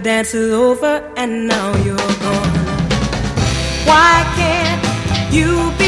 dance is over and now you're gone. Why can't you be